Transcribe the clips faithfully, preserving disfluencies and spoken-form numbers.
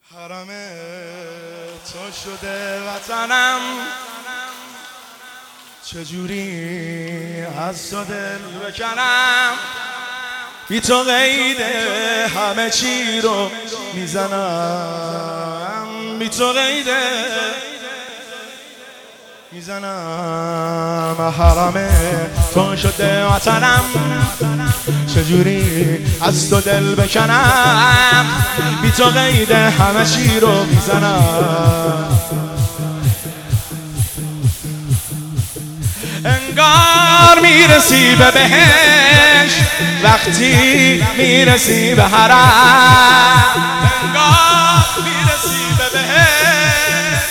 حرم تو شده وطنم، چجوری از تو دل بکنم. بی تو قید همه چی رو میزنم، بی تو قید میزنم. حرم تو شده وطنم، چجوری از تو دل بکنم. بی تو قید همه چی رو میزنم. انگار میرسی به بهش وقتی میرسی به حرم. انگار میرسی به بهش،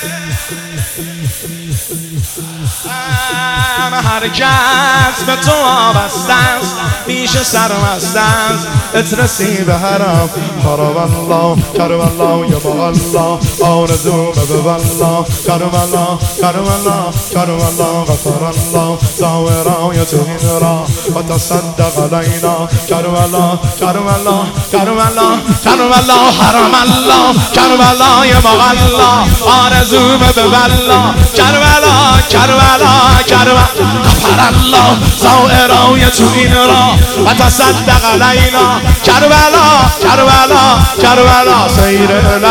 هر کس به تو وابسته است میشه سرمست است. اترسی به حرم حرم الله کربلا یا الله، آرزو به والله کربلا کربلا کربلا. غفر الله زاورای تو این را و تصدق علینا کربلا کربلا کربلا کربلا. حرم الله کربلا یا الله، آرزو به والله کربلا کربلا کربلا. غفر الله زاورای تو این را و تصدق علینا کربلا کربلا کربلا. سیر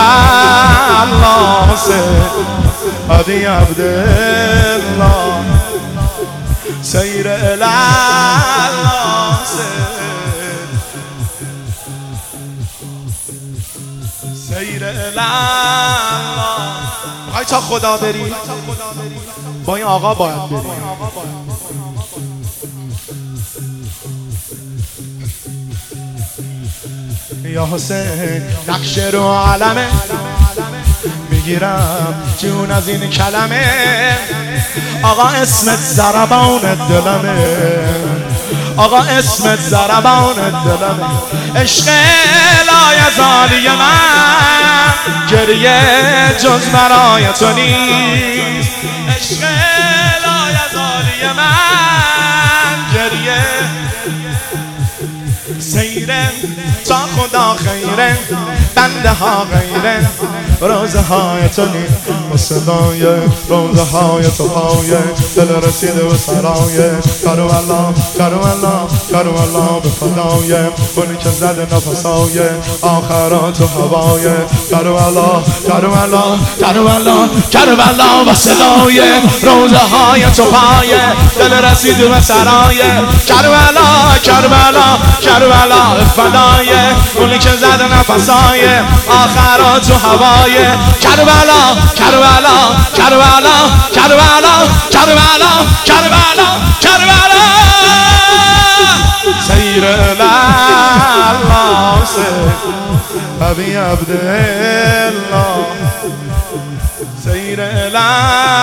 الله عدی عبدالله، سیر الله سیر الله. میخوای تا خدا بری؟ با این آقا باید بری. یا حسین نقش رو علمه میگیرم جون از این کلمه. آقا اسمت ضربان دلمه، آقا اسمت ضربان دلمه. عشق لایزالی من گریه جز برای تو نیست. عشق لایزالی من گریه سیره تا خدا خیره، بنده ها غیره. روزه های تو نی و صدای روزه های تو پای دل رسیده و سرای کربلا کربلا کربلا. به فدای اونی که زده نفسای آخرات و هوای کربلا کربلا کربلا کربلا. و صدای روزه های تو پای دل رسیده و سرای کربلا کربلا کربلا. فدای اونی که زده نفسای آخرات و هوای کربلا کربلا کربلا کربلا کربلا کربلا کربلا. سیر الله عدی عبدالله، سیر الله